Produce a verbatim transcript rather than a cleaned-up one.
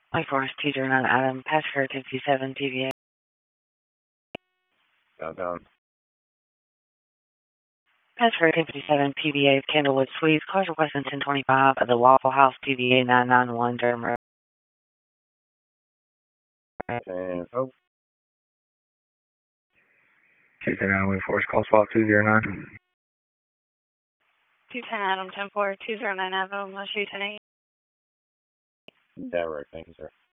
White Forest two zero nine Adam, passenger fifty-seven P V A. Downtown. Passenger fifty-seven P V A of Candlewood Suites, cars requesting ten twenty-five of the Waffle House P V A nine nine one Durham Road. And oh. two ten Adam, White Forest, call spot two zero nine. two ten Adam, ten four, two zero nine Adam, West Street ten eight. That works, thank you, sir.